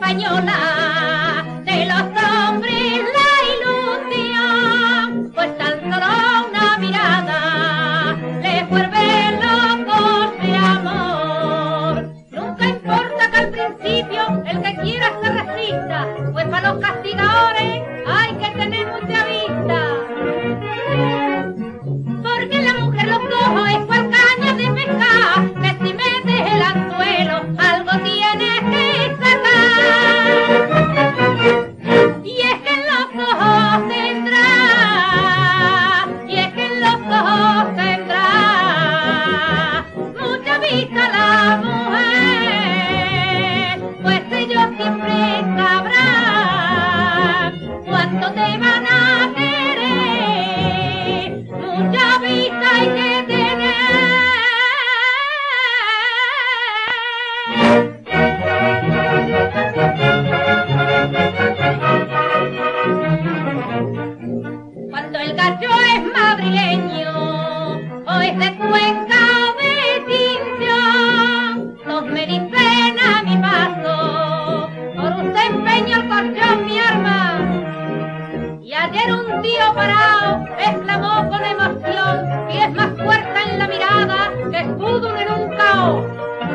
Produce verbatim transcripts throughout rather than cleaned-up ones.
española, de los hombres la ilusión, pues tan solo una mirada le vuelve loco de amor. Nunca importa que al principio el que quiera se resista, pues para los castigadores hay que tener mucha vista. Porque la mujer los ojos es cual caña de pescar, que si metes el anzuelo algo tienes que sacar. Y es que en los ojos tendrá, y es que en los ojos tendrá mucha vista la mujer, pues ellos siempre sabrán cuánto te van a querer. Mucha vista hay que tener. Cuando el gallo es madrileño o es de Cuenca o de Tinción, todos me dicen a mi paso, por usted empeño el colchón mi arma. Y ayer un tío parado exclamó con emoción y es más fuerte en la mirada que escudo en un cao.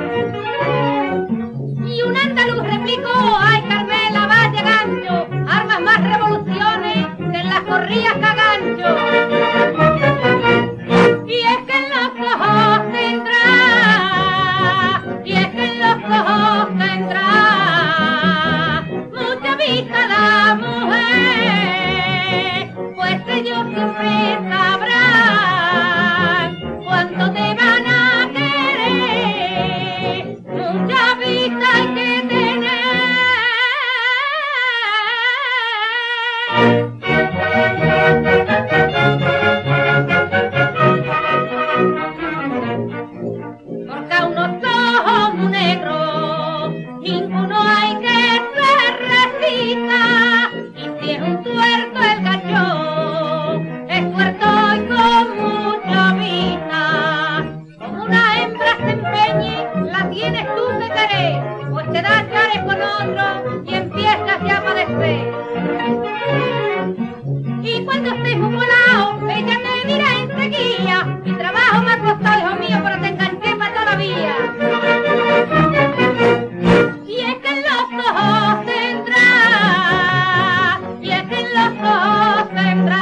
Y un andaluz replicó: ay Carmela, vaya gancho, armas más revoluciones que en las corridas cagancho. Y es que en los ojos tendrá, y es que en los ojos tendrá mucha vista la mujer, pues ellos siempre sabrán cuánto te van a querer. Mucha vista hay que tener. Porque a unos ojos muy negros ninguno hay que se resista, y si es un tuerto el gallo es tuerto y con mucha vista. Como una hembra se empeñe, la tienes tú que querer, pues te da chares con otro y empiezas ya a padecer. Y cuando estés muy volado, ella te dirá enseguida: mi trabajo me ha costado, hijo mío, pero te enganché para toda la vida. Y es que en los ojos tendrá, y es que en los ojos tendrá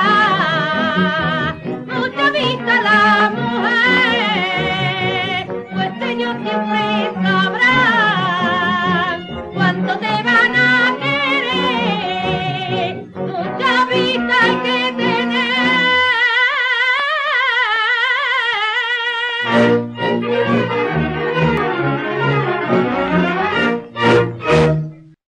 mucha vista la mujer, pues ellos siempre sabrán cuánto te van a querer. Mucha vista hay que tener.